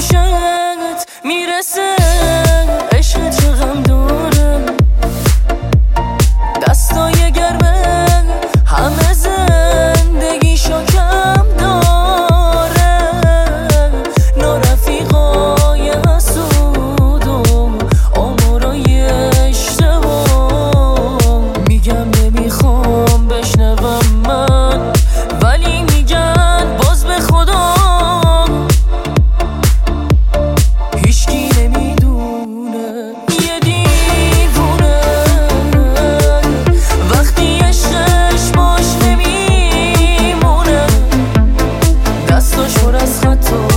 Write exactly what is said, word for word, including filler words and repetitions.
گوشت میرسه عشق چه غم داره، دستای گرمه همه زندگیشو کم داره، نارفیقای حسود و آمارای اشتباه. میگم نمیخوام بشنوم من، ولی میگن باز به خدا هیچکی نمیدونه. یه دیوونه وقتی عشقش باش نمیمونه، دستاش پر از خطا